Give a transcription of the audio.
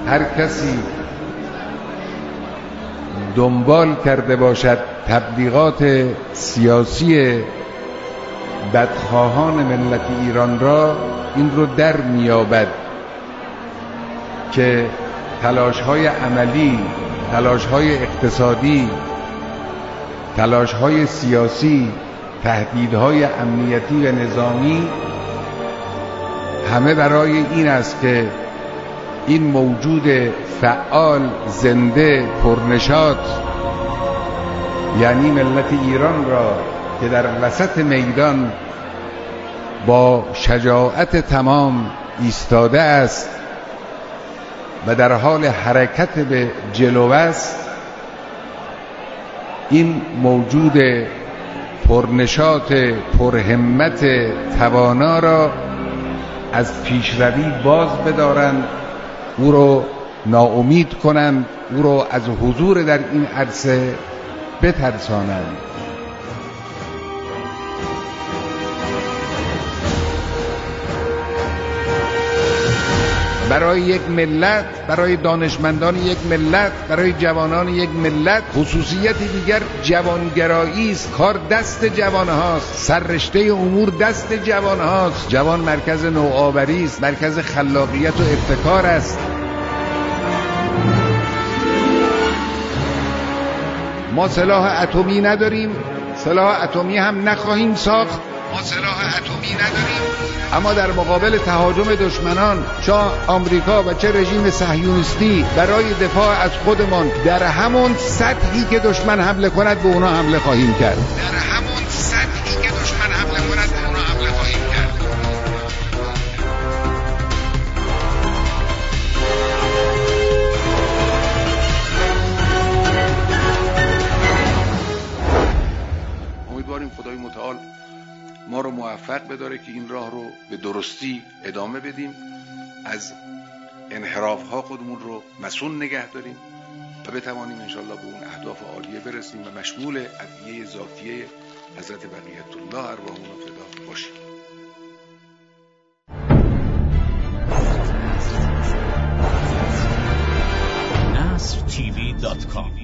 هر کسی دنبال کرده باشد تبلیغات سیاسی بدخواهان ملت ایران را، این رو در میابد که تلاش‌های عملی، تلاش‌های اقتصادی، تلاش‌های سیاسی، تهدیدهای امنیتی و نظامی همه برای این است که این موجود فعال، زنده، پرنشاط، یعنی ملت ایران را که در وسط میدان با شجاعت تمام ایستاده است و در حال حرکت به جلو است، این موجود پرنشاط، پرهمت، توانا را از پیشروی باز بدارند، او رو ناامید کنند، او رو از حضور در این عرصه بترسانند. برای یک ملت، برای دانشمندان یک ملت، برای جوانان یک ملت خصوصیت دیگر جوانگرایی است. کار دست جوان هاست، سررشته امور دست جوان هاست. جوان مرکز نوآوری است، مرکز خلاقیت و ابتکار است. ما سلاح اتمی نداریم، سلاح اتمی هم نخواهیم ساخت. ما سلاح اتمی نداریم، اما در مقابل تهاجم دشمنان، چه آمریکا و چه رژیم صهیونیستی، برای دفاع از خودمان در همون سطحی که دشمن حمله کند به اونا حمله خواهیم کرد. در همون سطحی که دشمن حمله کند به اونا حمله خواهیم کرد. امیدواریم خدای متعال ما رو موفق بداره که این راه رو به درستی ادامه بدیم، از انحراف ها خودمون رو مصون نگه داریم و بتوانیم انشالله به اون اهداف عالیه برسیم و مشمول ادعیه ذاتیه حضرت بقیت الله ارواحهم فدا باشیم. nasrtv.com